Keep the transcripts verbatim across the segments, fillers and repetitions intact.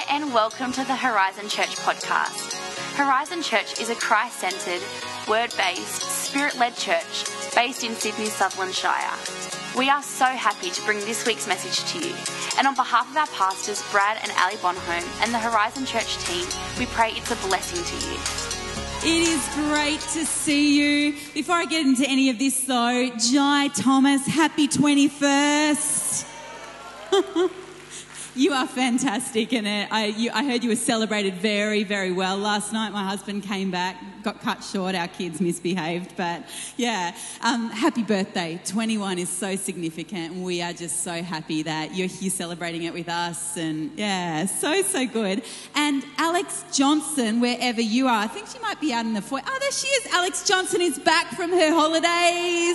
and welcome to the Horizon Church podcast. Horizon Church is a Christ-centred, word-based, spirit-led church based in Sydney, Sutherland Shire. We are so happy to bring this week's message to you, and on behalf of our pastors Brad and Ali Bonholm and the Horizon Church team, we pray it's a blessing to you. It is great to see you. Before I get into any of this though, Jai Thomas, happy twenty-first. You are fantastic, and I, you, I heard you were celebrated very, very well. Last night my husband came back, got cut short, our kids misbehaved, but yeah, um, happy birthday. twenty-one is so significant, and we are just so happy that you're here celebrating it with us, and yeah, so, so good. And Alex Johnson, wherever you are, I think she might be out in the foyer. Oh, there she is. Alex Johnson is back from her holidays.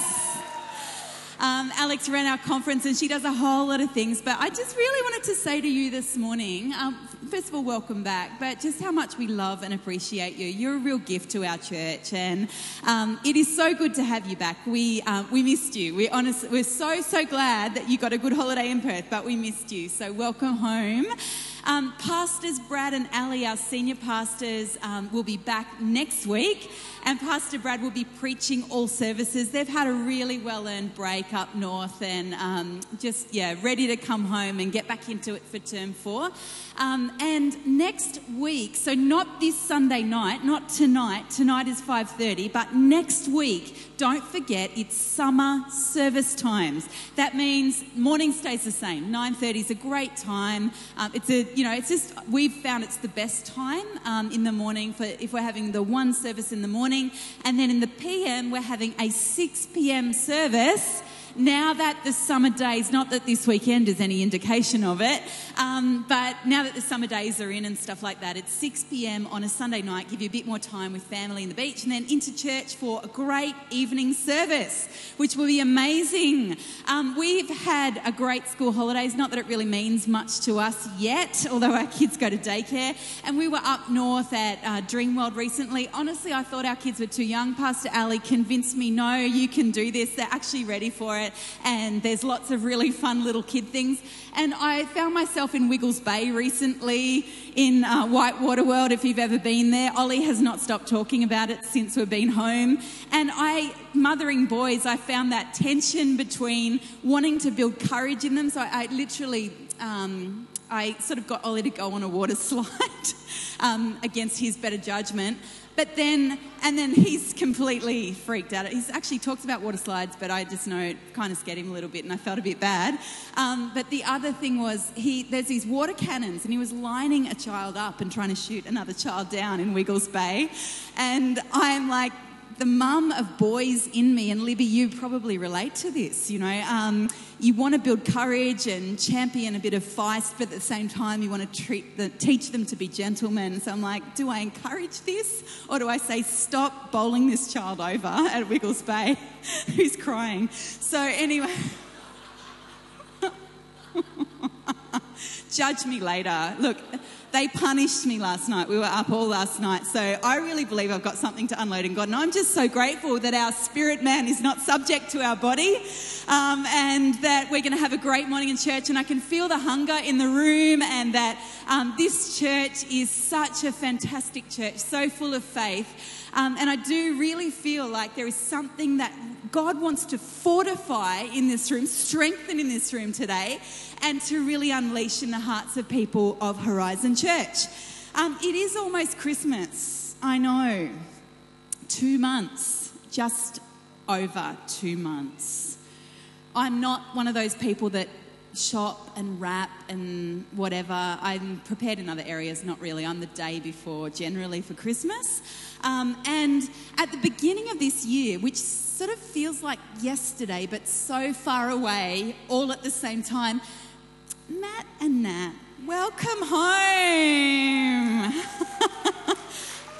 Um, Alex ran our conference and she does a whole lot of things, but I just really wanted to say to you this morning, um, first of all, welcome back, but just how much we love and appreciate you. You're a real gift to our church, and um, it is so good to have you back. We um, we missed you. We honestly, we're so, so glad that you got a good holiday in Perth, but we missed you, so welcome home. Um, pastors Brad and Ali, our senior pastors, um, will be back next week, and Pastor Brad will be preaching all services. They've had a really well-earned break up north, and um, just, yeah, ready to come home and get back into it for term four. Um, and next week, so not this Sunday night, not tonight, tonight is five thirty, but next week, don't forget, it's summer service times. That means morning stays the same. nine thirty is a great time. Um, it's a, you know, it's just, we've found it's the best time um, in the morning for if we're having the one service in the morning, and then in the P M we're having a six p.m. service. Now that the summer days, not that this weekend is any indication of it, um, but now that the summer days are in and stuff like that, it's six p.m. on a Sunday night, give you a bit more time with family in the beach, and then into church for a great evening service, which will be amazing. Um, we've had a great school holidays, not that it really means much to us yet, although our kids go to daycare, and we were up north at uh, Dreamworld recently. Honestly, I thought our kids were too young. Pastor Ali convinced me, no, you can do this. They're actually ready for it. And there's lots of really fun little kid things. And I found myself in Wiggles Bay recently in uh, Whitewater World, if you've ever been there. Ollie has not stopped talking about it since we've been home. And I, mothering boys, I found that tension between wanting to build courage in them. So I, I literally... Um, I sort of got Ollie to go on a water slide um, against his better judgment. But then, and then he's completely freaked out. He actually talks about water slides, but I just know it kind of scared him a little bit and I felt a bit bad. Um, but the other thing was, he there's these water cannons and he was lining a child up and trying to shoot another child down in Wiggles Bay. And I'm like, the mum of boys in me, and Libby, you probably relate to this, you know. Um, you want to build courage and champion a bit of feist, but at the same time you want to treat the, teach them to be gentlemen. So I'm like, do I encourage this, or do I say, stop bowling this child over at Wiggles Bay who's crying? So anyway... Judge me later. Look, they punished me last night. We were up all last night. So I really believe I've got something to unload in God. And I'm just so grateful that our spirit man is not subject to our body, um, and that we're going to have a great morning in church. And I can feel the hunger in the room, and that um, this church is such a fantastic church, so full of faith. Um, and I do really feel like there is something that God wants to fortify in this room, strengthen in this room today, and to really unleash in the hearts of people of Horizon Church. Um, it is almost Christmas, I know. Two months, just over two months. I'm not one of those people that shop and wrap and whatever. I'm prepared in other areas, not really. I'm the day before generally for Christmas. Um, and at the beginning of this year, which sort of feels like yesterday, but so far away, all at the same time, Matt and Nat, welcome home. I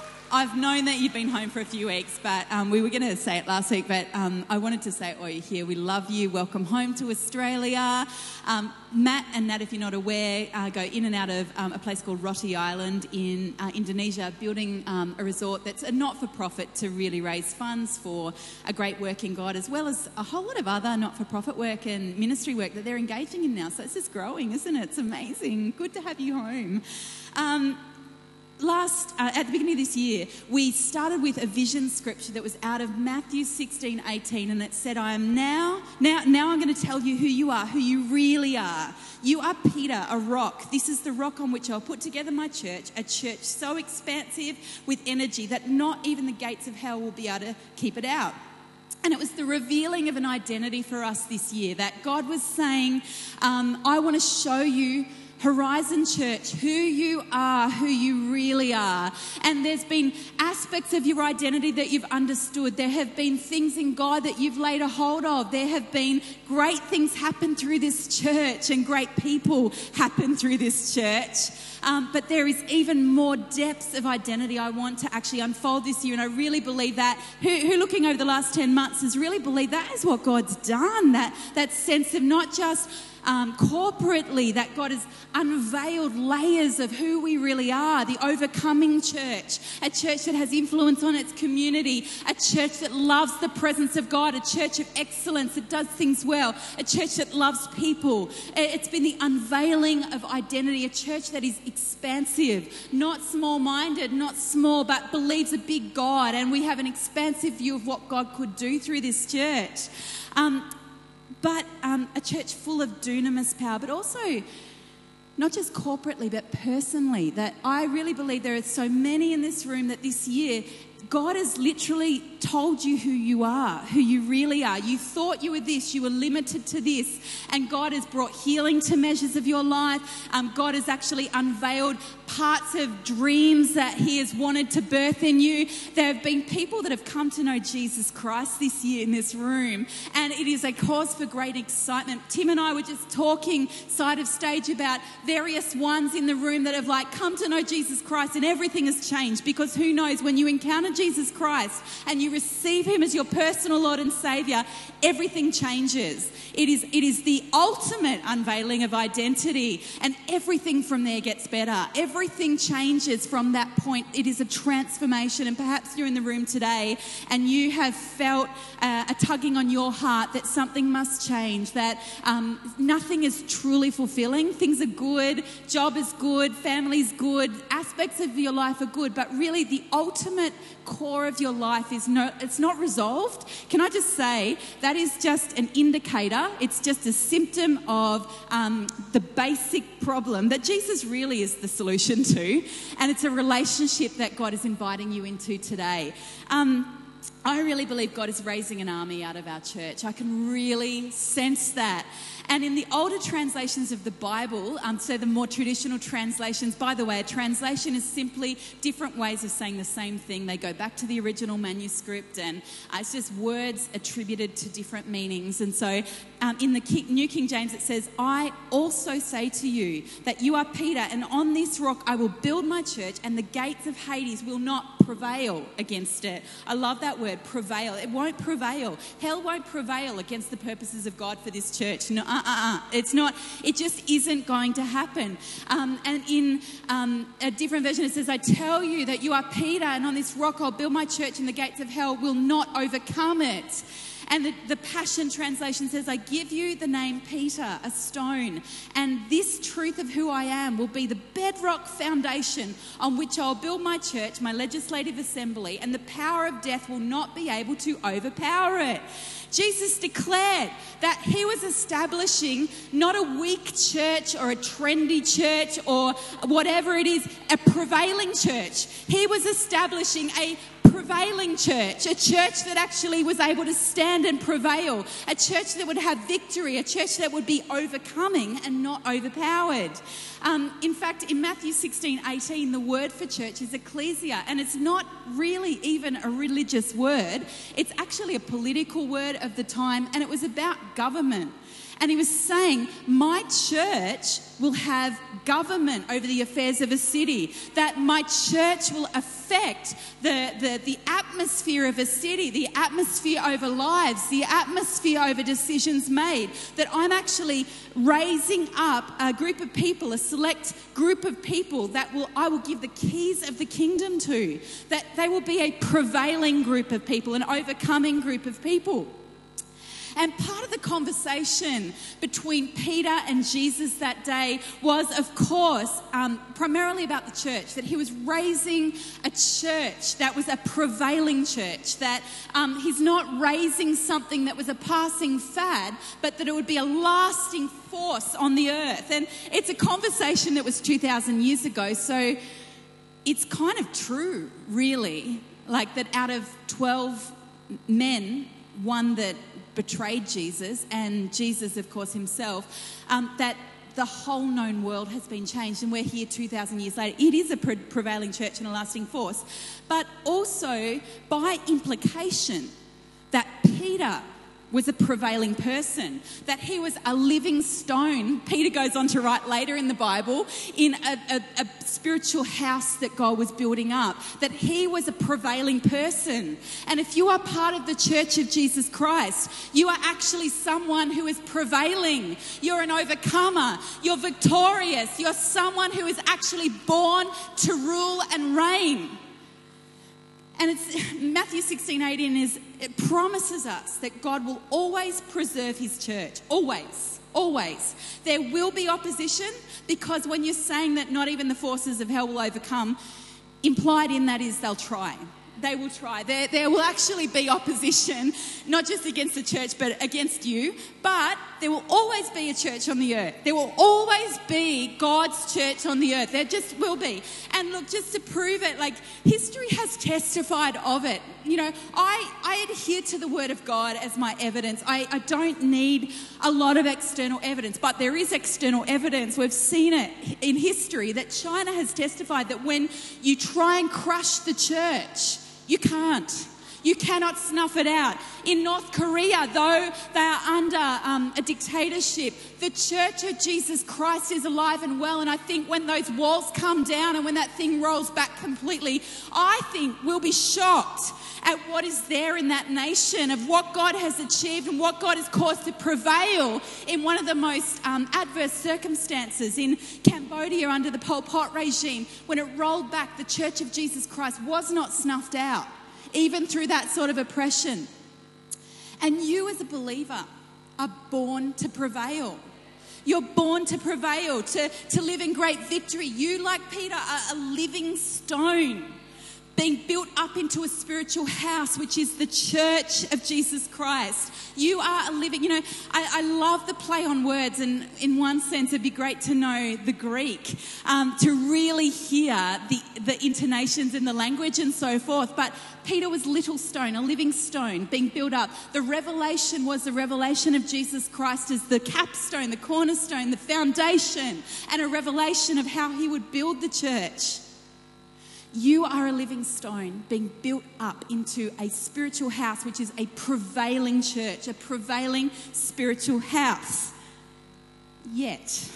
I've known that you've been home for a few weeks, but um, we were going to say it last week, but um, I wanted to say it while you're here. We love you. Welcome home to Australia. Um, Matt and Nat, if you're not aware, uh, go in and out of um, a place called Roti Island in uh, Indonesia, building um, a resort that's a not-for-profit to really raise funds for a great work in God, as well as a whole lot of other not-for-profit work and ministry work that they're engaging in now. So it's just growing, isn't it? It's amazing. Good to have you home. Um, Last, uh, at the beginning of this year, we started with a vision scripture that was out of Matthew sixteen eighteen, and it said, I am now, now, now I'm going to tell you who you are, who you really are. You are Peter, a rock. This is the rock on which I'll put together my church, a church so expansive with energy that not even the gates of hell will be able to keep it out. And it was the revealing of an identity for us this year, that God was saying, um, I want to show you, Horizon Church, who you are, who you really are. And there's been aspects of your identity that you've understood. There have been things in God that you've laid a hold of. There have been great things happen through this church and great people happen through this church. Um, but there is even more depths of identity I want to actually unfold this year. And I really believe that, who, who looking over the last ten months has really believed that is what God's done. That, that sense of not just Um, corporately, that God has unveiled layers of who we really are, the overcoming church, a church that has influence on its community, a church that loves the presence of God, a church of excellence that does things well, a church that loves people. It's been the unveiling of identity, a church that is expansive, not small-minded, not small, but believes a big God, and we have an expansive view of what God could do through this church. Um, But um, a church full of dunamis power, but also not just corporately, but personally. That I really believe there are so many in this room that this year God has literally told you who you are, who you really are. You thought you were this, you were limited to this, and God has brought healing to measures of your life. Um, God has actually unveiled parts of dreams that He has wanted to birth in you. There have been people that have come to know Jesus Christ this year in this room, and it is a cause for great excitement. Tim and I were just talking side of stage about various ones in the room that have like come to know Jesus Christ, and everything has changed, because who knows, when you encounter Jesus Christ and you receive Him as your personal Lord and Saviour, everything changes. It is, it is the ultimate unveiling of identity, and everything from there gets better. Everything changes from that point. It is a transformation, and perhaps you're in the room today and you have felt uh, a tugging on your heart that something must change, that um, nothing is truly fulfilling. Things are good, job is good, family's good, aspects of your life are good, but really the ultimate core of your life is no, it's not resolved. Can I just say that is just an indicator? It's just a symptom of um, the basic problem that Jesus really is the solution to, and it's a relationship that God is inviting you into today. Um, I really believe God is raising an army out of our church. I can really sense that. And in the older translations of the Bible, um, so the more traditional translations, by the way, a translation is simply different ways of saying the same thing. They go back to the original manuscript, and uh, it's just words attributed to different meanings. And so um, in the King, New King James, it says, I also say to you that you are Peter, and on this rock I will build my church, and the gates of Hades will not prevail against it. I love that word, prevail. It won't prevail. Hell won't prevail against the purposes of God for this church. No, Uh-uh. It's not, it just isn't going to happen. Um, and in um, a different version, it says, I tell you that you are Peter, and on this rock I'll build my church, and the gates of hell will not overcome it. And the, the Passion Translation says, I give you the name Peter, a stone, and this truth of who I am will be the bedrock foundation on which I'll build my church, my legislative assembly, and the power of death will not be able to overpower it. Jesus declared that He was establishing not a weak church or a trendy church or whatever it is, a prevailing church. He was establishing a prevailing church, a church that actually was able to stand and prevail, a church that would have victory, a church that would be overcoming and not overpowered. Um, in fact, in Matthew sixteen eighteen, the word for church is ecclesia, and it's not really even a religious word. It's actually a political word of the time, and it was about government. And he was saying, my church will have government over the affairs of a city, that my church will affect the, the, the atmosphere of a city, the atmosphere over lives, the atmosphere over decisions made, that I'm actually raising up a group of people, a select group of people that will I will give the keys of the kingdom to, that they will be a prevailing group of people, an overcoming group of people. And part of the conversation between Peter and Jesus that day was, of course, um, primarily about the church, that he was raising a church that was a prevailing church, that um, he's not raising something that was a passing fad, but that it would be a lasting force on the earth. And it's a conversation that was two thousand years ago, so it's kind of true, really, like that out of twelve men, one that betrayed Jesus, and Jesus, of course, himself, um, that the whole known world has been changed, and we're here two thousand years later. It is a pre- prevailing church and a lasting force, but also by implication that Peter was a prevailing person, that he was a living stone. Peter goes on to write later in the Bible, in a, a, a spiritual house that God was building up, that he was a prevailing person. And if you are part of the Church of Jesus Christ, you are actually someone who is prevailing. You're an overcomer. You're victorious. You're someone who is actually born to rule and reign. And it's Matthew sixteen eighteen is, it promises us that God will always preserve his church. Always. Always. There will be opposition, because when you're saying that not even the forces of hell will overcome, implied in that is they'll try. They will try. There, there will actually be opposition, not just against the church, but against you. But there will always be a church on the earth. There will always be God's church on the earth. There just will be. And look, just to prove it, like, history has testified of it. You know, I, I adhere to the word of God as my evidence. I, I don't need a lot of external evidence, but there is external evidence. We've seen it in history that China has testified that when you try and crush the church, you can't. You cannot snuff it out. In North Korea, though they are under um, a dictatorship, the Church of Jesus Christ is alive and well. And I think when those walls come down and when that thing rolls back completely, I think we'll be shocked at what is there in that nation, of what God has achieved and what God has caused to prevail in one of the most um, adverse circumstances. In Cambodia under the Pol Pot regime, when it rolled back, the Church of Jesus Christ was not snuffed out, even through that sort of oppression. And you as a believer are born to prevail. You're born to prevail, to, to live in great victory. You, like Peter, are a living stone, being built up into a spiritual house, which is the Church of Jesus Christ. You are a living, you know, I, I love the play on words, and in one sense it'd be great to know the Greek, um, to really hear the, the intonations in the language and so forth. But Peter was little stone, a living stone being built up. The revelation was the revelation of Jesus Christ as the capstone, the cornerstone, the foundation, and a revelation of how he would build the church. You are a living stone being built up into a spiritual house, which is a prevailing church, a prevailing spiritual house. Yet,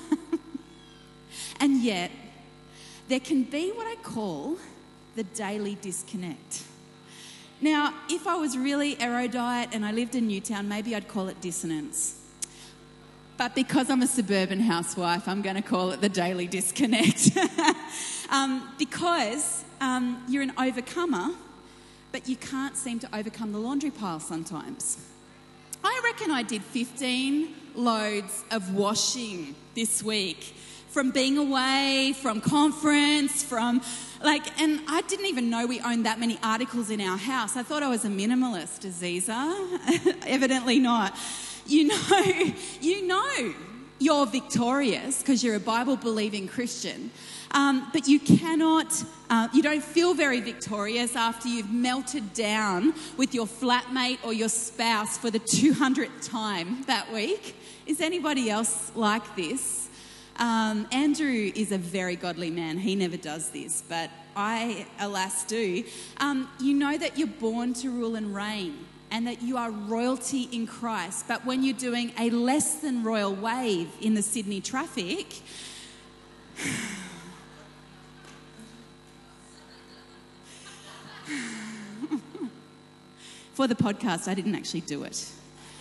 and yet, there can be what I call the daily disconnect. Now, if I was really erudite and I lived in Newtown, maybe I'd call it dissonance. But because I'm a suburban housewife, I'm going to call it the daily disconnect. um, because um, you're an overcomer, but you can't seem to overcome the laundry pile sometimes. I reckon I did fifteen loads of washing this week, from being away, from conference, from like, and I didn't even know we owned that many articles in our house. I thought I was a minimalist, Aziza. Evidently not. You know, you know you're victorious because you're a Bible-believing Christian, um, but you cannot, uh, you don't feel very victorious after you've melted down with your flatmate or your spouse for the two hundredth time that week. Is anybody else like this? Um, Andrew is a very godly man. He never does this, but I, alas, do. Um, you know that you're born to rule and reign. and that you are royalty in Christ. But when you're doing a less than royal wave in the Sydney traffic, for the podcast, I didn't actually do it.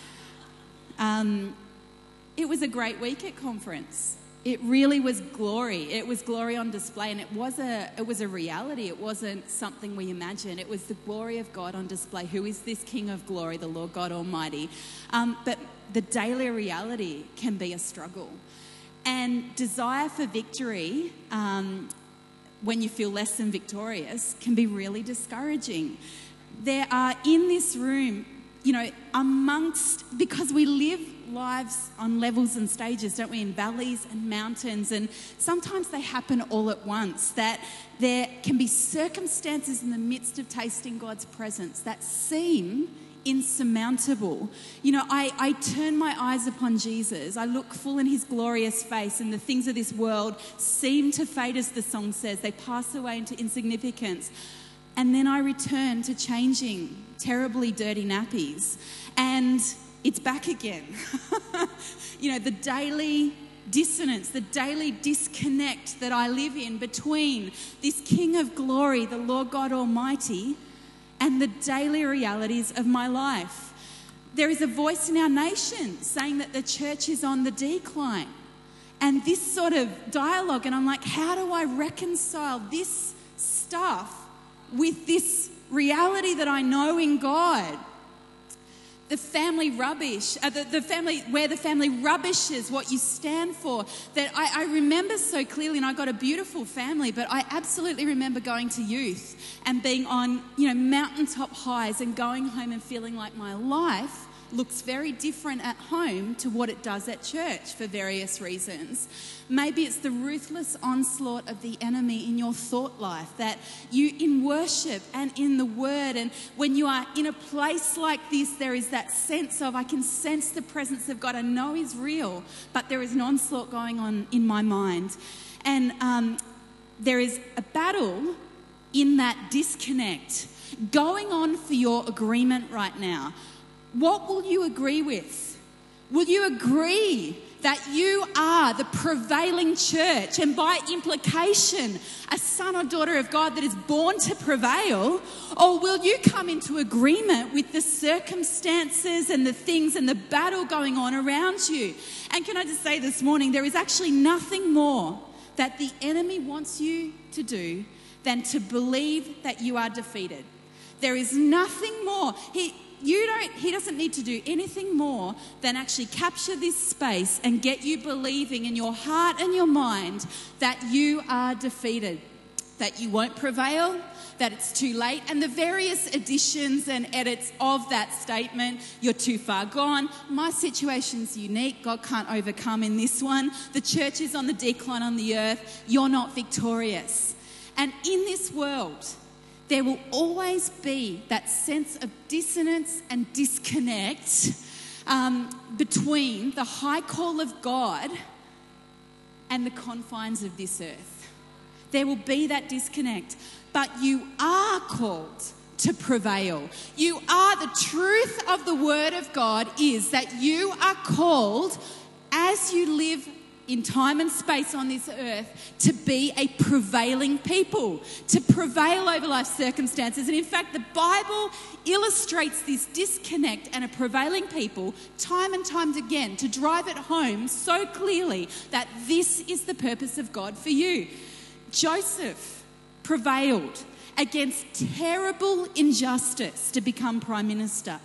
Um, it was a great week at conference. It really was glory. It was glory on display, and it was a it was a reality. It wasn't something we imagined. It was the glory of God on display. Who is this King of glory, the Lord God Almighty? Um, but the daily reality can be a struggle. And desire for victory, um, when you feel less than victorious, can be really discouraging. There are in this room, you know, amongst, because we live lives on levels and stages, don't we, in valleys and mountains, and sometimes they happen all at once, that there can be circumstances in the midst of tasting God's presence that seem insurmountable. You know, I, I turn my eyes upon Jesus, I look full in his glorious face, and the things of this world seem to fade, as the song says, they pass away into insignificance. And then I return to changing terribly dirty nappies, and it's back again. You know, the daily dissonance, the daily disconnect that I live in between this King of glory, the Lord God Almighty, and the daily realities of my life. There is a voice in our nation saying that the church is on the decline. And this sort of dialogue, and I'm like, how do I reconcile this stuff with this reality that I know in God? The family rubbish, uh, the, the family, where the family rubbishes what you stand for. That I, I remember so clearly, and I got a beautiful family, but I absolutely remember going to youth and being on, you know, mountaintop highs and going home and feeling like my life looks very different at home to what it does at church for various reasons. Maybe it's the ruthless onslaught of the enemy in your thought life, that you in worship and in the word, and when you are in a place like this, there is that sense of, I can sense the presence of God, I know he's real, but there is an onslaught going on in my mind. And um, there is a battle in that disconnect going on for your agreement right now. What will you agree with? Will you agree that you are the prevailing church, and by implication, a son or daughter of God that is born to prevail? Or will you come into agreement with the circumstances and the things and the battle going on around you? And can I just say this morning, there is actually nothing more that the enemy wants you to do than to believe that you are defeated. There is nothing more. He... You don't, he doesn't need to do anything more than actually capture this space and get you believing in your heart and your mind that you are defeated, that you won't prevail, that it's too late, and the various additions and edits of that statement. You're too far gone. My situation's unique. God can't overcome in this one. The church is on the decline on the earth. You're not victorious. And in this world, there will always be that sense of dissonance and disconnect um, between the high call of God and the confines of this earth. There will be that disconnect, but you are called to prevail. You are, the truth of the word of God is that you are called, as you live in time and space on this earth, to be a prevailing people, to prevail over life's circumstances. And in fact, the Bible illustrates this disconnect and a prevailing people time and time again to drive it home so clearly that this is the purpose of God for you. Joseph prevailed against terrible injustice to become prime minister.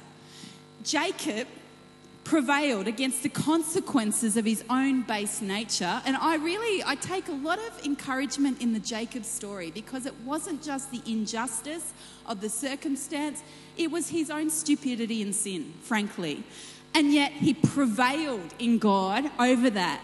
Jacob prevailed against the consequences of his own base nature. And I really, I take a lot of encouragement in the Jacob story, because it wasn't just the injustice of the circumstance, it was his own stupidity and sin, frankly. And yet he prevailed in God over that.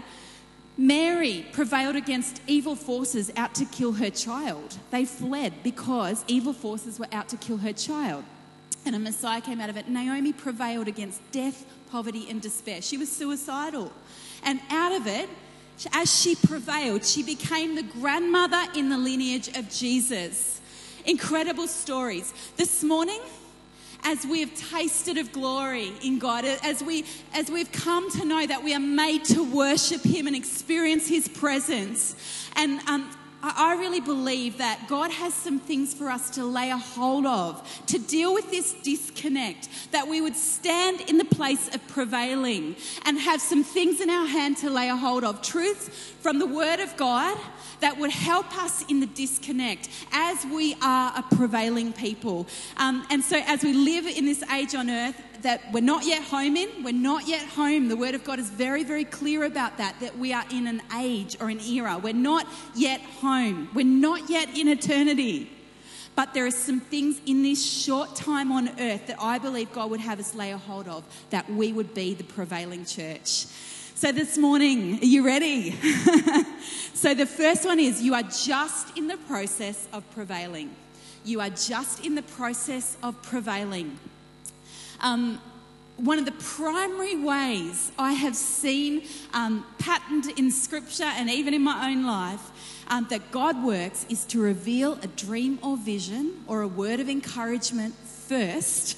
Mary prevailed against evil forces out to kill her child. They fled because evil forces were out to kill her child. And a Messiah came out of it. Naomi prevailed against death, poverty and despair. She was suicidal. And out of it, as she prevailed, she became the grandmother in the lineage of Jesus. Incredible stories. This morning, as we have tasted of glory in God, as, we, as we've come to know that we are made to worship him and experience his presence. And um, I really believe that God has some things for us to lay a hold of, to deal with this disconnect, that we would stand in the place of prevailing and have some things in our hand to lay a hold of. Truths from the Word of God that would help us in the disconnect as we are a prevailing people. Um, and so as we live in this age on earth that we're not yet home in, we're not yet home. The Word of God is very, very clear about that, that we are in an age or an era. We're not yet home. We're not yet in eternity. But there are some things in this short time on earth that I believe God would have us lay a hold of, that we would be the prevailing church. So this morning, are you ready? So the first one is, you are just in the process of prevailing. You are just in the process of prevailing. Um, one of the primary ways I have seen um, patterned in Scripture and even in my own life um, that God works is to reveal a dream or vision or a word of encouragement first,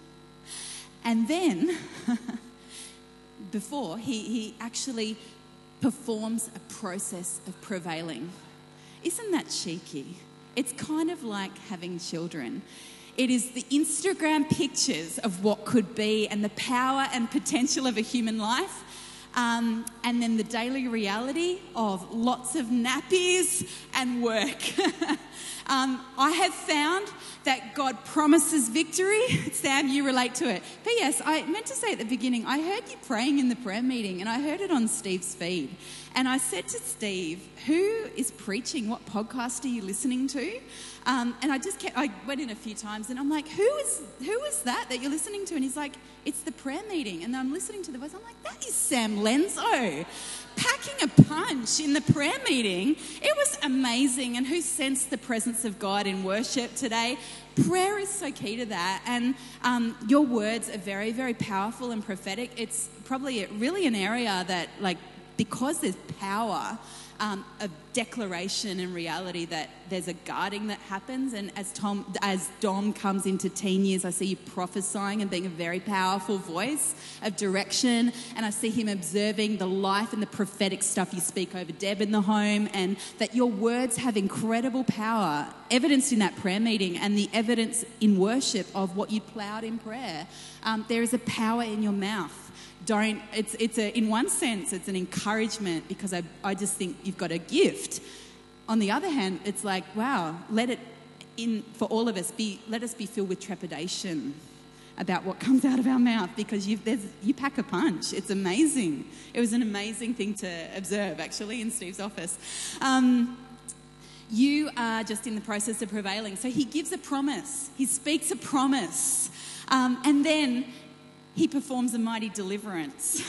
and then before he, he actually performs a process of prevailing. Isn't that cheeky? It's kind of like having children. It is the Instagram pictures of what could be and the power and potential of a human life. Um, and then the daily reality of lots of nappies and work. um, I have found that God promises victory. Sam, you relate to it. P S I meant to say at the beginning, I heard you praying in the prayer meeting and I heard it on Steve's feed. And I said to Steve, who is preaching? What podcast are you listening to? Um, and I just kept, I went in a few times and I'm like, who is who is that that you're listening to? And he's like, it's the prayer meeting. And I'm listening to the voice. I'm like, that is Sam Lenzo packing a punch in the prayer meeting. It was amazing. And who sensed the presence of God in worship today? Prayer is so key to that. And um, your words are very, very powerful and prophetic. It's probably really an area that, like, because there's power um, of declaration and reality, that there's a guarding that happens. And as Tom, as Dom comes into teen years, I see you prophesying and being a very powerful voice of direction. And I see him observing the life and the prophetic stuff you speak over Deb in the home, and that your words have incredible power, evidenced in that prayer meeting and the evidence in worship of what you ploughed in prayer. Um, there is a power in your mouth. Don't, it's, it's a, in one sense, it's an encouragement, because I, I just think you've got a gift. On the other hand, it's like, wow, let it in, for all of us, be, let us be filled with trepidation about what comes out of our mouth, because you've, there's, you pack a punch. It's amazing. It was an amazing thing to observe, actually, in Steve's office. Um, you are just in the process of prevailing. So he gives a promise. He speaks a promise. Um, and then he performs a mighty deliverance.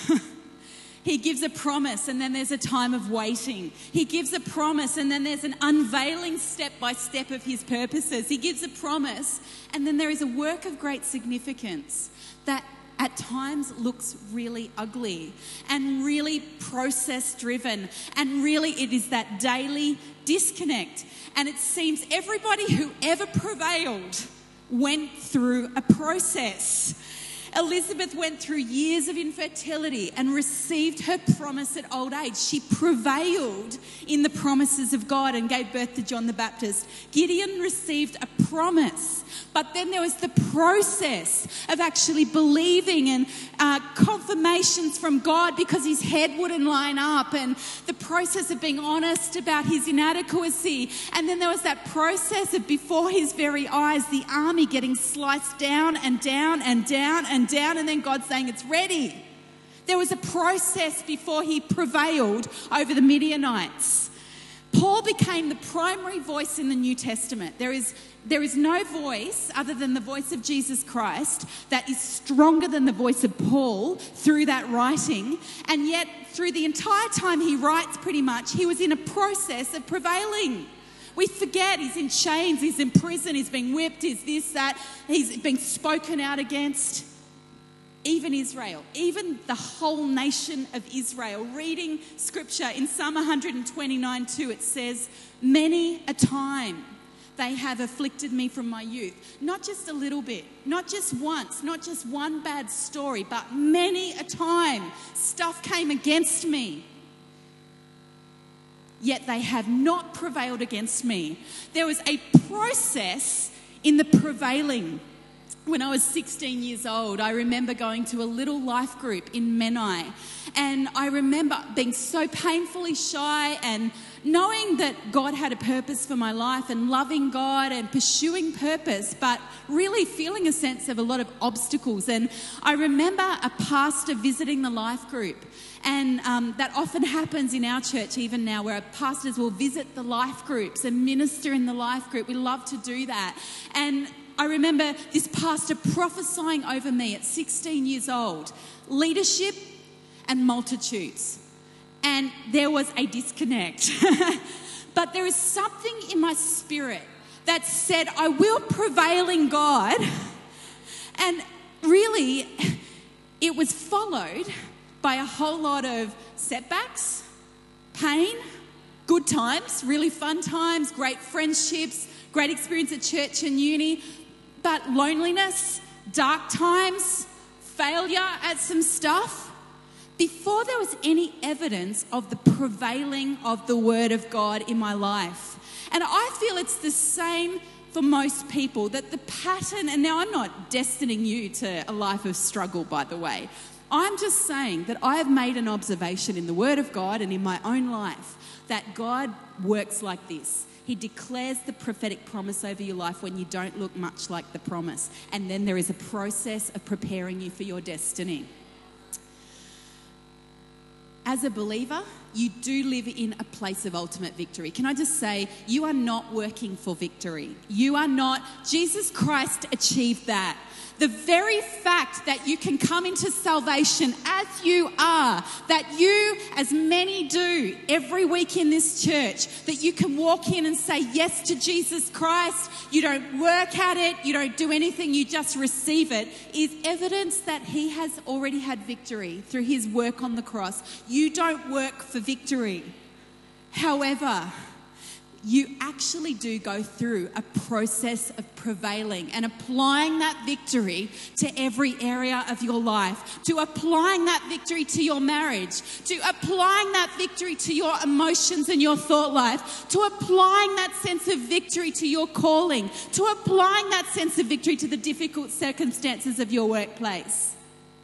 He gives a promise, and then there's a time of waiting. He gives a promise, and then there's an unveiling step by step of his purposes. He gives a promise, and then there is a work of great significance that at times looks really ugly and really process-driven, and really it is that daily disconnect. And it seems everybody who ever prevailed went through a process. Elizabeth went through years of infertility and received her promise at old age. She prevailed in the promises of God and gave birth to John the Baptist. Gideon received a promise, but then there was the process of actually believing and uh, confirmations from God, because his head wouldn't line up, and the process of being honest about his inadequacy. And then there was that process of, before his very eyes, the army getting sliced down and down and down and down, and then God saying it's ready. There was a process before he prevailed over the Midianites. Paul became the primary voice in the New Testament. There is, there is no voice other than the voice of Jesus Christ that is stronger than the voice of Paul through that writing. And yet, through the entire time he writes, pretty much, he was in a process of prevailing. We forget he's in chains, he's in prison, he's being whipped, he's this, that, he's being spoken out against. Even Israel, even the whole nation of Israel. Reading scripture in Psalm one twenty-nine two, it says, many a time they have afflicted me from my youth. Not just a little bit, not just once, not just one bad story, but many a time stuff came against me. Yet they have not prevailed against me. There was a process in the prevailing. When I was sixteen years old, I remember going to a little life group in Menai. And I remember being so painfully shy and knowing that God had a purpose for my life and loving God and pursuing purpose, but really feeling a sense of a lot of obstacles. And I remember a pastor visiting the life group. And um, that often happens in our church even now, where pastors will visit the life groups and minister in the life group. We love to do that. And I remember this pastor prophesying over me at sixteen years old, leadership and multitudes. And there was a disconnect. But there is something in my spirit that said, I will prevail in God. And really, it was followed by a whole lot of setbacks, pain, good times, really fun times, great friendships, great experience at church and uni, but loneliness, dark times, failure at some stuff. Before there was any evidence of the prevailing of the Word of God in my life. And I feel it's the same for most people, that the pattern, and now I'm not destining you to a life of struggle, by the way. I'm just saying that I have made an observation in the Word of God and in my own life that God works like this. He declares the prophetic promise over your life when you don't look much like the promise. And then there is a process of preparing you for your destiny. As a believer, you do live in a place of ultimate victory. Can I just say, you are not working for victory. You are not. Jesus Christ achieved that. The very fact that you can come into salvation as you are, that you, as many do every week in this church, that you can walk in and say yes to Jesus Christ, you don't work at it, you don't do anything, you just receive it, is evidence that he has already had victory through his work on the cross. You don't work for victory. However, you actually do go through a process of prevailing and applying that victory to every area of your life, to applying that victory to your marriage, to applying that victory to your emotions and your thought life, to applying that sense of victory to your calling, to applying that sense of victory to the difficult circumstances of your workplace.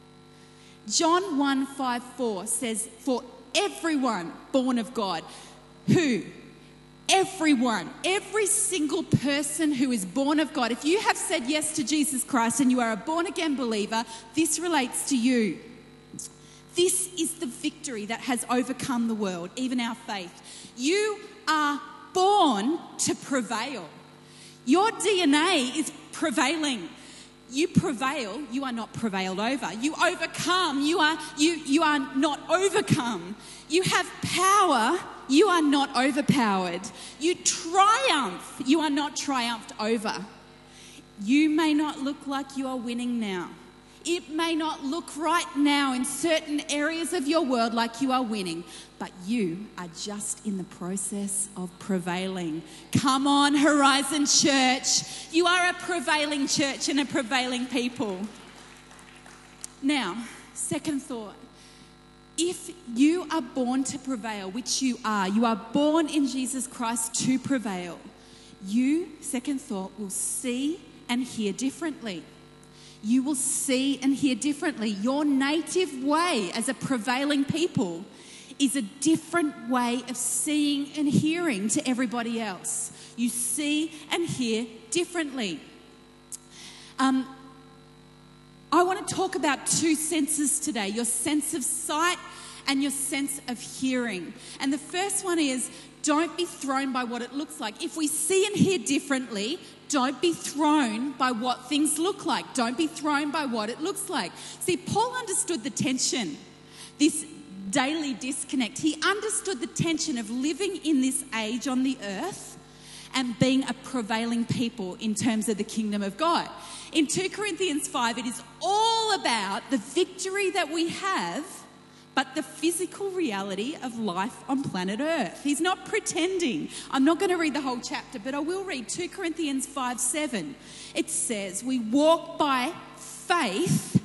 John one five four says, for everyone born of God, who? Everyone, every single person who is born of God. If you have said yes to Jesus Christ and you are a born-again believer, this relates to you. This is the victory that has overcome the world, even our faith. You are born to prevail. Your D N A is prevailing. You prevail, you are not prevailed over. You overcome, you are, you, you are not overcome. You have power, you are not overpowered. You triumph, you are not triumphed over. You may not look like you are winning now. It may not look right now in certain areas of your world like you are winning, but you are just in the process of prevailing. Come on, Horizon Church. You are a prevailing church and a prevailing people. Now, second thought. If you are born to prevail, which you are, you are born in Jesus Christ to prevail, you, second thought, will see and hear differently. You will see and hear differently. Your native way as a prevailing people is a different way of seeing and hearing to everybody else. You see and hear differently. Um, I want to talk about two senses today, your sense of sight and your sense of hearing. And the first one is, don't be thrown by what it looks like. If we see and hear differently, don't be thrown by what things look like. Don't be thrown by what it looks like. See, Paul understood the tension, this daily disconnect. He understood the tension of living in this age on the earth and being a prevailing people in terms of the kingdom of God. In two Corinthians five, it is all about the victory that we have, but the physical reality of life on planet Earth. He's not pretending. I'm not going to read the whole chapter, but I will read two Corinthians five seven. It says, we walk by faith,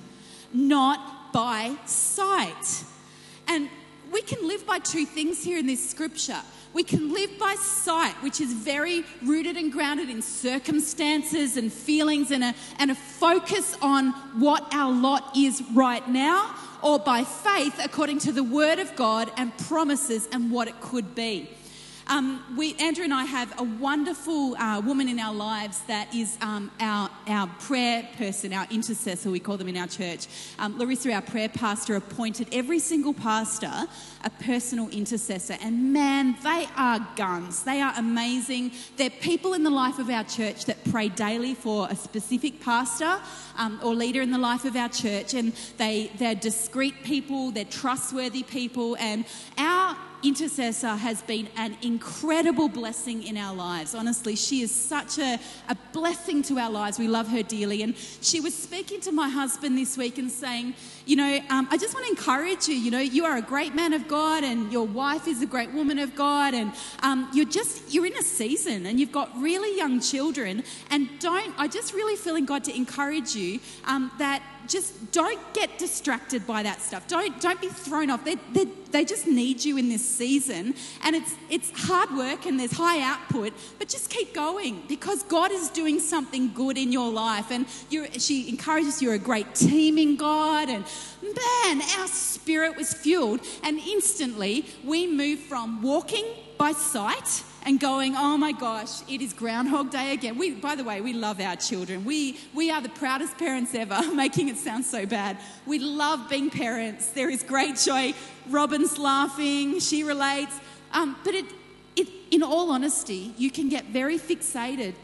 not by sight. And we can live by two things here in this scripture. We can live by sight, which is very rooted and grounded in circumstances and feelings and a, and a focus on what our lot is right now, or by faith according to the word of God and promises and what it could be. Um, we, Andrew and I have a wonderful uh, woman in our lives that is um, our, our prayer person, our intercessor, we call them in our church. Um, Larissa, our prayer pastor, appointed every single pastor a personal intercessor. And man, they are guns. They are amazing. They're people in the life of our church that pray daily for a specific pastor um, or leader in the life of our church. And they, they're discreet people, they're trustworthy people. And our intercessor has been an incredible blessing in our lives. Honestly, she is such a, a blessing to our lives. We love her dearly. And she was speaking to my husband this week and saying, you know, um, I just want to encourage you, you know, you are a great man of God and your wife is a great woman of God, and um, you're just, you're in a season and you've got really young children, and don't, I just really feeling God to encourage you um, that just don't get distracted by that stuff. Don't don't be thrown off. They they they just need you in this season, and it's it's hard work and there's high output, but just keep going because God is doing something good in your life. And you she encourages you're a great team in God, and man, our spirit was fueled, and instantly we moved from walking by sight and going, oh my gosh, it is Groundhog Day again. We, by the way, we love our children. We we are the proudest parents ever, making it sound so bad. We love being parents. There is great joy. Robin's laughing. She relates. Um, but it, it, in all honesty, you can get very fixated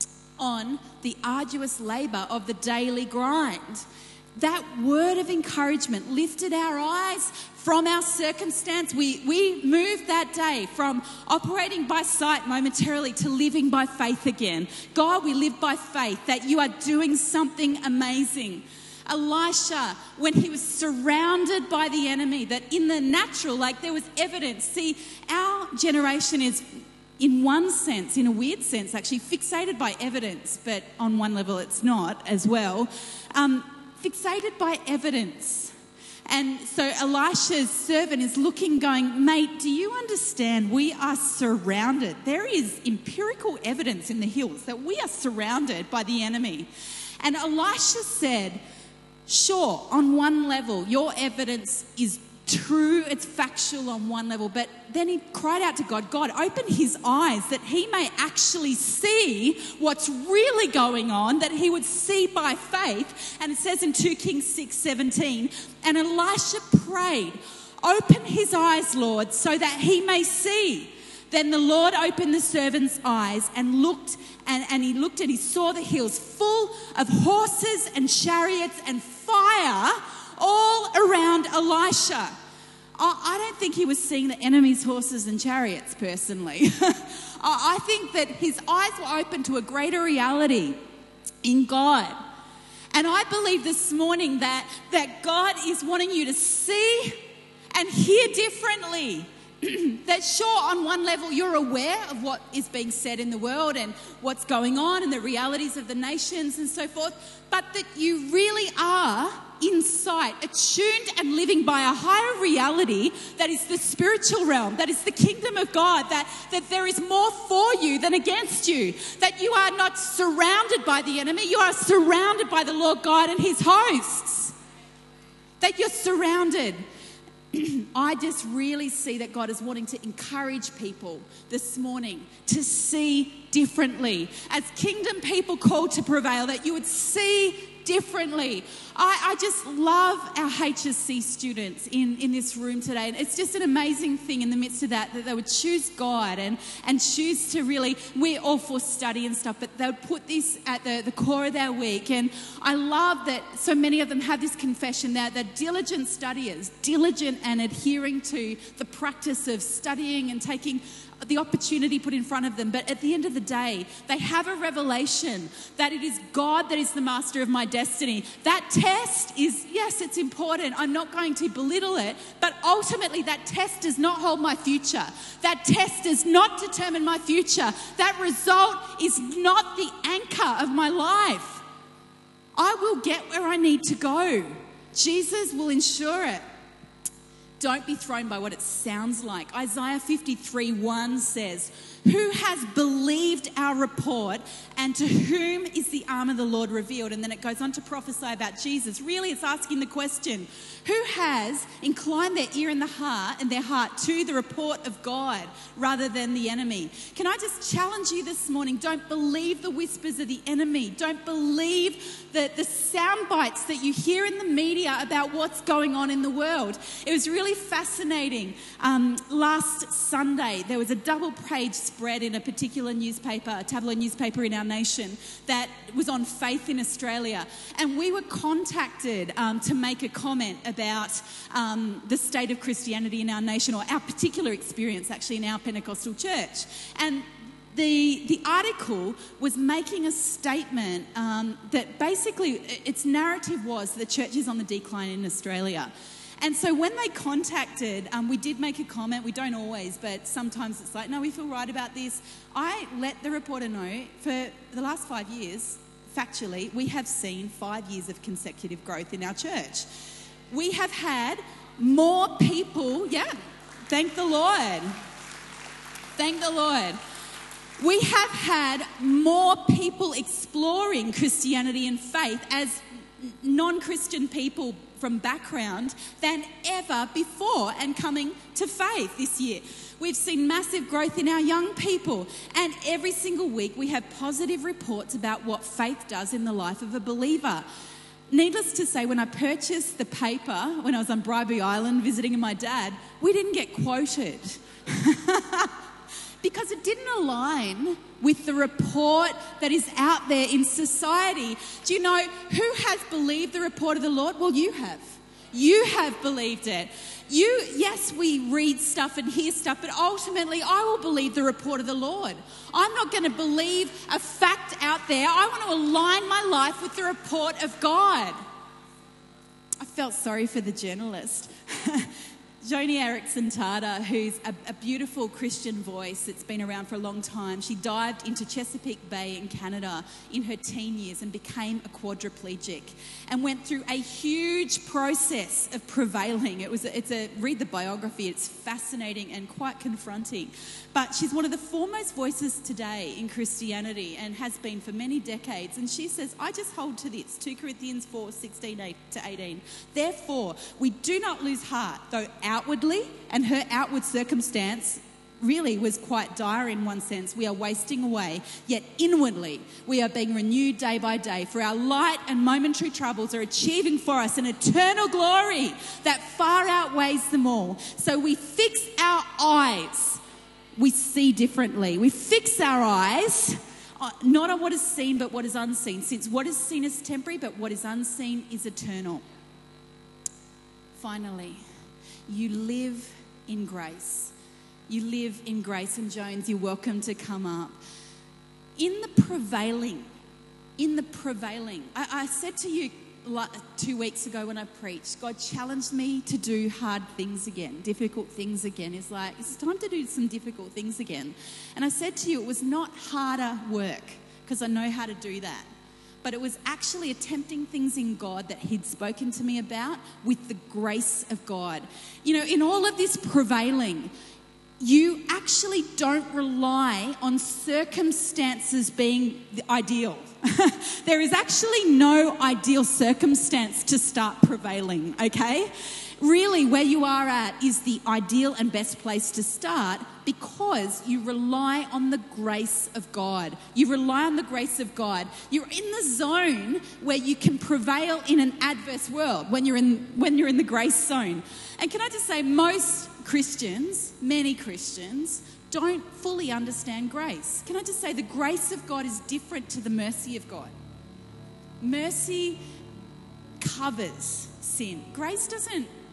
on the arduous labour of the daily grind. That word of encouragement lifted our eyes from our circumstance. We, we moved that day from operating by sight momentarily to living by faith again. God, we live by faith that you are doing something amazing. Elisha, when he was surrounded by the enemy, that in the natural, like there was evidence. See, our generation is, in one sense, in a weird sense, actually fixated by evidence, but on one level it's not as well. Um, fixated by evidence. And so Elisha's servant is looking, going, mate, do you understand we are surrounded? There is empirical evidence in the hills that we are surrounded by the enemy. And Elisha said, sure, on one level, your evidence is true, it's factual on one level, but then he cried out to God, God, open his eyes that he may actually see what's really going on, that he would see by faith. And it says in Second Kings six seventeen, and Elisha prayed, open his eyes, Lord, so that he may see. Then the Lord opened the servant's eyes and looked, and, and he looked and he saw the hills full of horses and chariots and fire all around Elisha. I don't think he was seeing the enemy's horses and chariots personally. I think that his eyes were open to a greater reality in God. And I believe this morning that, that God is wanting you to see and hear differently. That sure, on one level, you're aware of what is being said in the world and what's going on and the realities of the nations and so forth, but that you really are in sight, attuned and living by a higher reality that is the spiritual realm, that is the kingdom of God, that, that there is more for you than against you, that you are not surrounded by the enemy, you are surrounded by the Lord God and his hosts, that you're surrounded. I just really see that God is wanting to encourage people this morning to see differently. As kingdom people called to prevail, that you would see differently. I, I just love our H S C students in, in this room today. And it's just an amazing thing in the midst of that, that they would choose God and, and choose to really, we're all for study and stuff, but they would put this at the, the core of their week. And I love that so many of them have this confession that they're diligent studiers, diligent and adhering to the practice of studying and taking the opportunity put in front of them, but at the end of the day, they have a revelation that it is God that is the master of my destiny. That test is, yes, it's important. I'm not going to belittle it, but ultimately that test does not hold my future. That test does not determine my future. That result is not the anchor of my life. I will get where I need to go. Jesus will ensure it. Don't be thrown by what it sounds like. Isaiah fifty-three one says, "Who has believed our report, and to whom is the arm of the Lord revealed?" And then it goes on to prophesy about Jesus. Really, it's asking the question, who has inclined their ear and the heart and their heart to the report of God rather than the enemy? Can I just challenge you this morning? Don't believe the whispers of the enemy. Don't believe the, the sound bites that you hear in the media about what's going on in the world. It was really fascinating. Um, last Sunday, there was a double-page spread in a particular newspaper, a tabloid newspaper in our nation, that was on faith in Australia. And we were contacted um, to make a comment about um, the state of Christianity in our nation, or our particular experience actually in our Pentecostal church. And the the article was making a statement um, that basically its narrative was the church is on the decline in Australia. And so when they contacted, um, we did make a comment. We don't always, but sometimes it's like, no, we feel right about this. I let the reporter know for the last five years, factually, we have seen five years of consecutive growth in our church. We have had more people, yeah, thank the Lord. Thank the Lord. We have had more people exploring Christianity and faith as non-Christian people from background than ever before and coming to faith this year. We've seen massive growth in our young people, and every single week we have positive reports about what faith does in the life of a believer. Needless to say, when I purchased the paper, when I was on Bribie Island visiting my dad, we didn't get quoted. Because it didn't align with the report that is out there in society. Do you know who has believed the report of the Lord? Well, you have. You have believed it. You, yes, we read stuff and hear stuff, but ultimately I will believe the report of the Lord. I'm not going to believe a fact out there. I want to align my life with the report of God. I felt sorry for the journalist. Joni Eareckson Tada, who's a, a beautiful Christian voice that's been around for a long time, she dived into Chesapeake Bay in Canada in her teen years and became a quadriplegic and went through a huge process of prevailing. It was a, it's a read the biography. It's fascinating and quite confronting. But she's one of the foremost voices today in Christianity and has been for many decades. And she says, I just hold to this, Second Corinthians four, sixteen to eighteen. Therefore, we do not lose heart, though outwardly, and her outward circumstance really was quite dire in one sense. We are wasting away, yet inwardly we are being renewed day by day. For our light and momentary troubles are achieving for us an eternal glory that far outweighs them all. So we fix our eyes. We see differently. We fix our eyes, not on what is seen, but what is unseen. Since what is seen is temporary, but what is unseen is eternal. Finally, you live in grace. You live in grace. And Jones, you're welcome to come up. In the prevailing, in the prevailing, I, I said to you two weeks ago when I preached, God challenged me to do hard things again, difficult things again. It's like, it's time to do some difficult things again. And I said to you, it was not harder work, because I know how to do that. But it was actually attempting things in God that he'd spoken to me about with the grace of God. You know, in all of this prevailing, you actually don't rely on circumstances being ideal. There is actually no ideal circumstance to start prevailing, okay? Really, where you are at is the ideal and best place to start, because you rely on the grace of God. You rely on the grace of God. You're in the zone where you can prevail in an adverse world, when you're in when you're in the grace zone. And can I just say, most Christians, many Christians, don't fully understand grace. Can I just say, the grace of God is different to the mercy of God. Mercy covers sin. Grace doesn't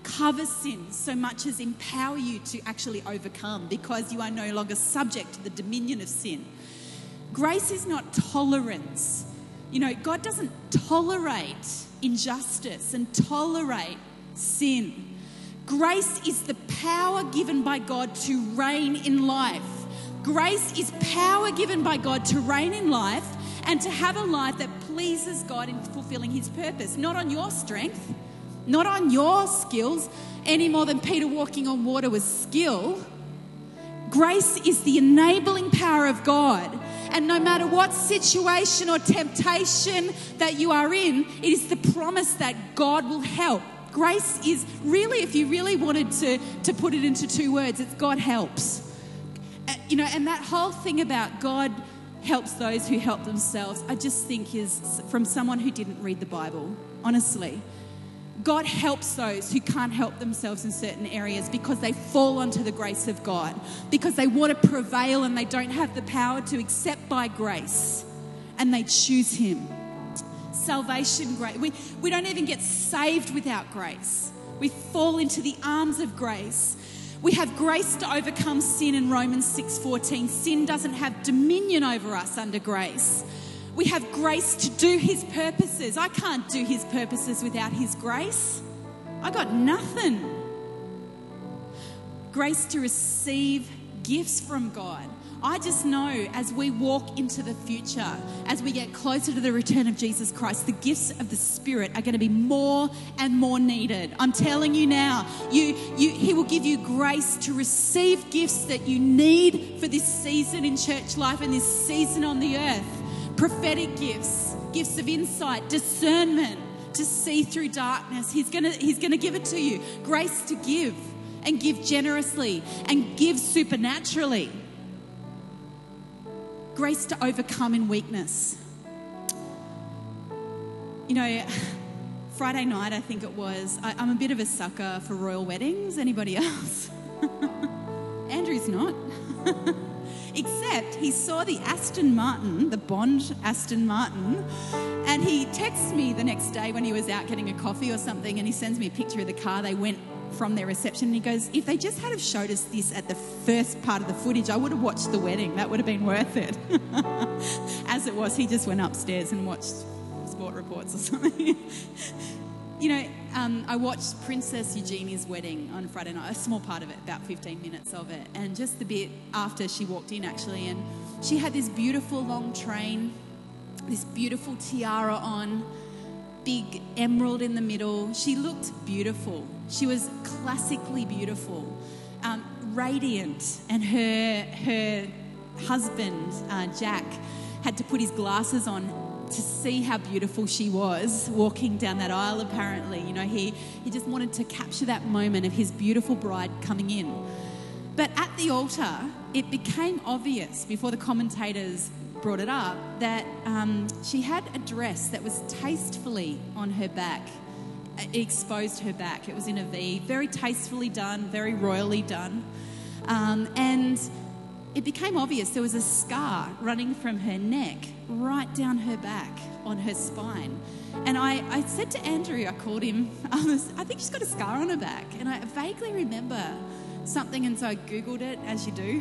cover sin so much as empower you to actually overcome, because you are no longer subject to the dominion of sin. Grace is not tolerance. You know, God doesn't tolerate injustice and tolerate sin. Grace is the power given by God to reign in life. Grace is power given by God to reign in life and to have a life that pleases God in fulfilling his purpose. Not on your strength, not on your skills, any more than Peter walking on water was skill. Grace is the enabling power of God. And no matter what situation or temptation that you are in, it is the promise that God will help. Grace is really, if you really wanted to, to put it into two words, it's God helps. Uh, you know, and that whole thing about God helps those who help themselves, I just think is from someone who didn't read the Bible, honestly. God helps those who can't help themselves in certain areas because they fall onto the grace of God, because they want to prevail and they don't have the power to accept by grace, and they choose him. Salvation, grace. We, we don't even get saved without grace. We fall into the arms of grace. We have grace to overcome sin in Romans six fourteen. Sin doesn't have dominion over us under grace. We have grace to do his purposes. I can't do his purposes without his grace. I got nothing. Grace to receive gifts from God. I just know as we walk into the future, as we get closer to the return of Jesus Christ, the gifts of the Spirit are going to be more and more needed. I'm telling you now, you, you, he will give you grace to receive gifts that you need for this season in church life and this season on the earth. Prophetic gifts, gifts of insight, discernment, to see through darkness. He's going to, he's going to give it to you. Grace to give and give generously and give supernaturally. Grace to overcome in weakness. You know, Friday night, I think it was, I, I'm a bit of a sucker for royal weddings. Anybody else? Andrew's not. Except he saw the Aston Martin, the Bond Aston Martin, and he texted me the next day when he was out getting a coffee or something, and he sends me a picture of the car. They went from their reception, and he goes, if they just had have showed us this at the first part of the footage, I would have watched the wedding. That would have been worth it. As it was, he just went upstairs and watched sport reports or something. You know, um, I watched Princess Eugenia's wedding on Friday night, a small part of it, about fifteen minutes of it, and just the bit after she walked in, actually, and she had this beautiful long train, this beautiful tiara on, big emerald in the middle. She looked beautiful. She was classically beautiful, um, radiant, and her her husband, uh, Jack, had to put his glasses on to see how beautiful she was walking down that aisle, apparently. You know, he, he just wanted to capture that moment of his beautiful bride coming in. But at the altar, it became obvious before the commentators brought it up that um, she had a dress that was tastefully on her back. It exposed her back. It was in a V, very tastefully done, very royally done. Um, and it became obvious there was a scar running from her neck right down her back on her spine. And I, I said to Andrew, I called him, I, was, I think she's got a scar on her back. And I vaguely remember something, and so I Googled it, as you do.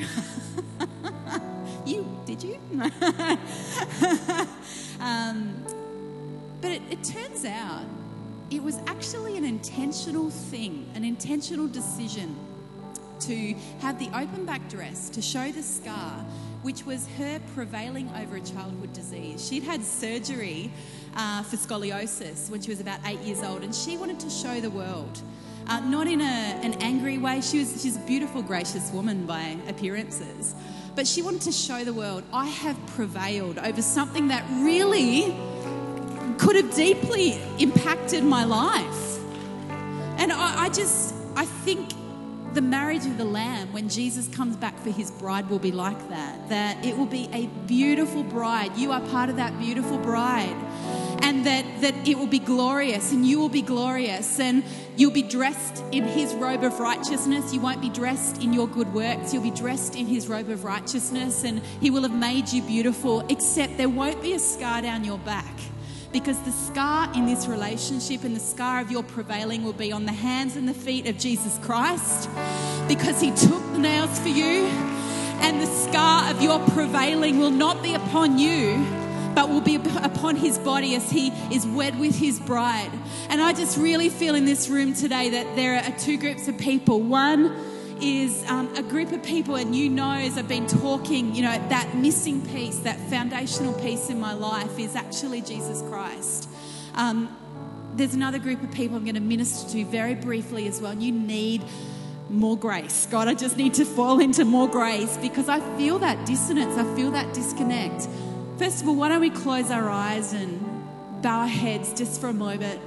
You, did you? um, but it, it turns out it was actually an intentional thing, an intentional decision to have the open back dress to show the scar, which was her prevailing over a childhood disease. She'd had surgery uh, for scoliosis when she was about eight years old, and she wanted to show the world, uh, not in a, an angry way. She was she's a beautiful, gracious woman by appearances, but she wanted to show the world, I have prevailed over something that really could have deeply impacted my life. And I, I just, I think the marriage of the Lamb, when Jesus comes back for his bride, will be like that. That it will be a beautiful bride. You are part of that beautiful bride. And that, that it will be glorious, and you will be glorious, and you'll be dressed in his robe of righteousness. You won't be dressed in your good works. You'll be dressed in his robe of righteousness, and he will have made you beautiful, except there won't be a scar down your back. Because the scar in this relationship and the scar of your prevailing will be on the hands and the feet of Jesus Christ, because he took the nails for you, and the scar of your prevailing will not be upon you, but will be upon his body as he is wed with his bride. And I just really feel in this room today that there are two groups of people. One is um, a group of people, and you know, as I've been talking, you know, that missing piece, that foundational piece in my life is actually Jesus Christ. Um, there's another group of people I'm going to minister to very briefly as well. And you need more grace. God, I just need to fall into more grace, because I feel that dissonance. I feel that disconnect. First of all, why don't we close our eyes and bow our heads just for a moment.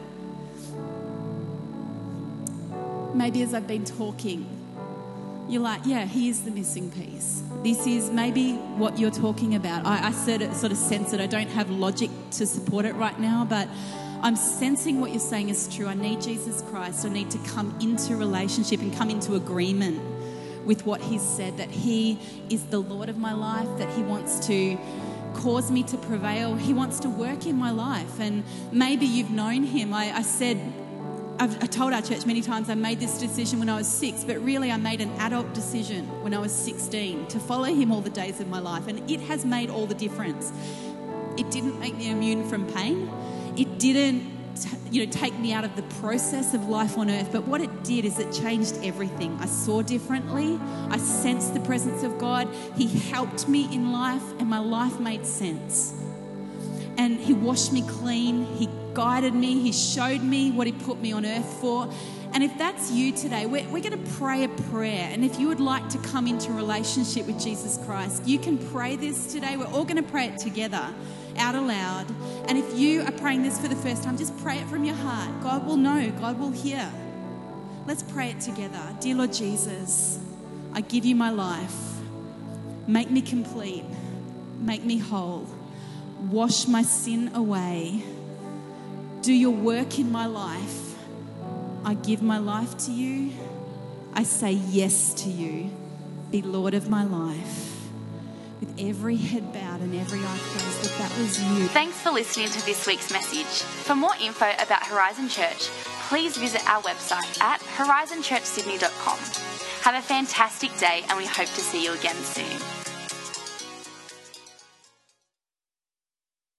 Maybe as I've been talking, you're like, yeah, here's the missing piece. This is maybe what you're talking about. I, I sort of, sort of sense it. I don't have logic to support it right now, but I'm sensing what you're saying is true. I need Jesus Christ. I need to come into relationship and come into agreement with what he's said, that he is the Lord of my life, that he wants to cause me to prevail. He wants to work in my life. And maybe you've known him. I, I said... I've I told our church many times I made this decision when I was six, but really I made an adult decision when I was sixteen to follow him all the days of my life, and it has made all the difference. It didn't make me immune from pain. It didn't, you know, take me out of the process of life on earth, but what it did is it changed everything. I saw differently. I sensed the presence of God. He helped me in life, and my life made sense. And he washed me clean. He guided me. He showed me what he put me on earth for. And if that's you today, we're, we're going to pray a prayer. And if you would like to come into a relationship with Jesus Christ, you can pray this today. We're all going to pray it together out aloud. And if you are praying this for the first time, just pray it from your heart. God will know. God will hear. Let's pray it together. Dear Lord Jesus, I give you my life. Make me complete. Make me whole. Wash my sin away. Do your work in my life. I give my life to you. I say yes to you. Be Lord of my life. With every head bowed and every eye closed, that that was you. Thanks for listening to this week's message. For more info about Horizon Church, please visit our website at horizon church sydney dot com. Have a fantastic day, and we hope to see you again soon.